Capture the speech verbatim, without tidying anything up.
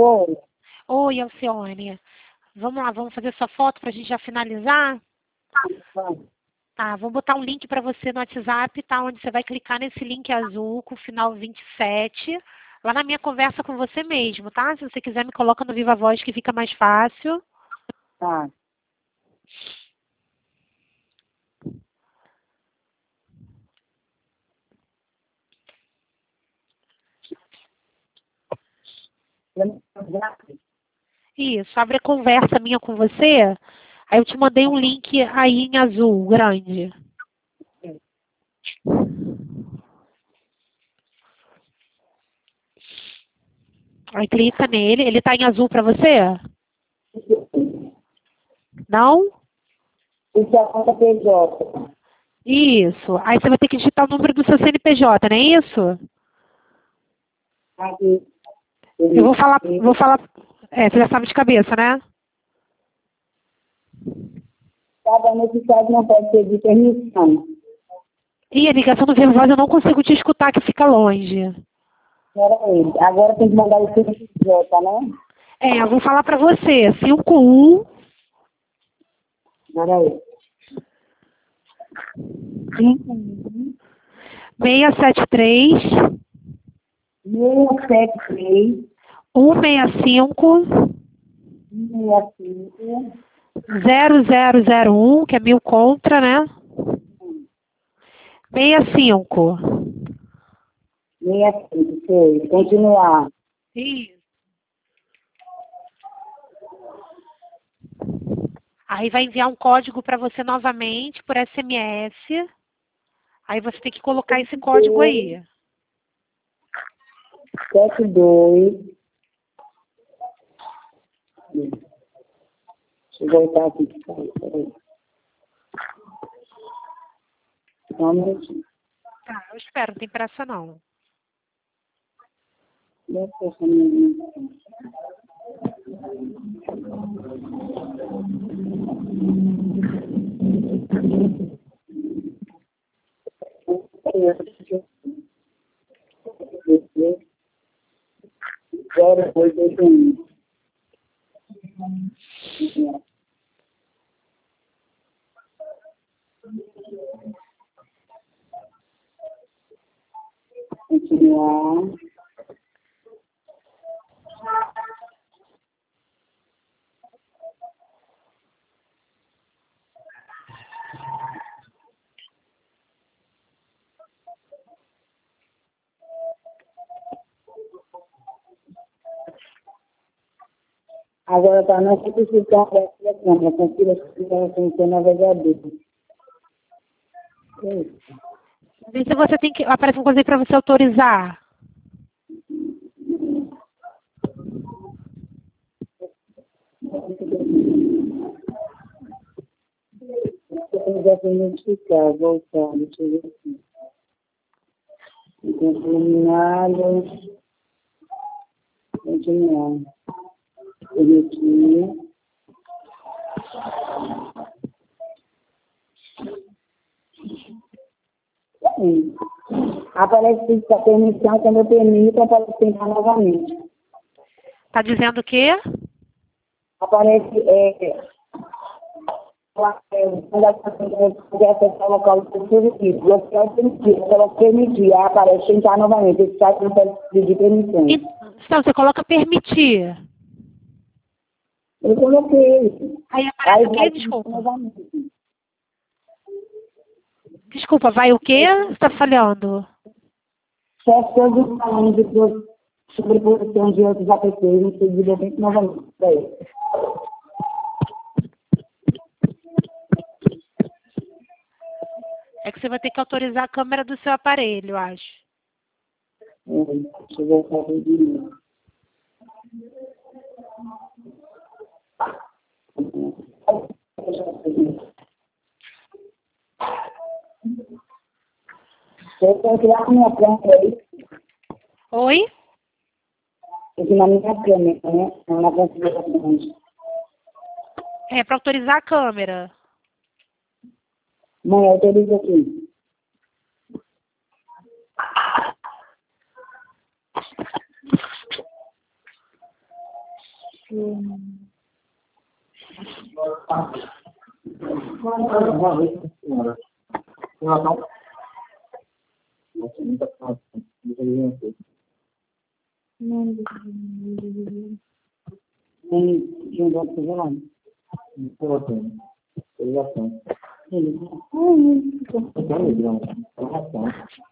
Oi. Oi, Alcione. Vamos lá, vamos fazer sua foto para a gente já finalizar? Tá, vou botar um link para você no WhatsApp, tá? Onde você vai clicar nesse link azul com o final vinte e sete, lá na minha conversa com você mesmo, tá? Se você quiser, me coloca no Viva Voz que fica mais fácil. Tá. Isso, abre a conversa minha com você. Aí eu te mandei um link aí em azul, grande. Aí clica nele. Ele tá em azul para você? Não? Isso é a conta P J. Isso. Aí você vai ter que digitar o número do seu C N P J, não é isso? Aqui. Eu vou falar, vou falar. É, você já sabe de cabeça, né? Cada necessidade não pode pedir permissão. Ih, a ligação do Viva Voz eu não consigo te escutar, que fica longe. Peraí. Agora tem que mandar o C N P J, né? É, eu vou falar pra você. cinco um Peraí. cinco um seis sete três seis sete três um seis cinco seis cinco zero zero zero um, que é mil contra, né? seis cinco. seis cinco. Foi. Continuar. Isso. Aí vai enviar um código para você novamente por S M S. Aí você tem que colocar esse código aí. Sete dois. Deixa eu voltar aqui. Peraí. Só um minutinho. Tá, eu espero, não tem pressa não. Deixa eu só um minutinho. Zero oito oito um. Continuar. Agora está na substituição da câmera, confira se tem seu navegador. Vê se você tem que. Aparece uma coisa aí para você autorizar. Eu já tenho identificar, voltar, deixa eu ver aqui. Terminado. Continuar. Permitir. Sim. Aparece que a permissão, quando eu permito, aparece tentar novamente. Tá dizendo o quê? Aparece, é, quando a pessoa quer acessar o local do serviço, você quer permitir, se ela permitir, aí aparece tentar novamente, esse site não pode pedir permissão. Então, você coloca permitir. Eu coloquei. Aí aparece Aí o quê? vai Desculpa. novamente. Desculpa, vai o quê? Você tá falhando. Chefe, todos falando de duas sobreposição de outros A P Cs, não sei dizer novamente. Peraí. É que você vai ter que autorizar a câmera do seu aparelho, eu acho. Deixa eu voltar aqui de novo. Eu tenho que ir lá na minha câmera aí. Oi? Tem que ir na minha câmera, né? Na configuração. É para autorizar a câmera. Mãe, autoriza aqui. Boa noite, senhora. Senhora, não. Nem não vou fazer nada. Importante. Ligação. Sim. Ai,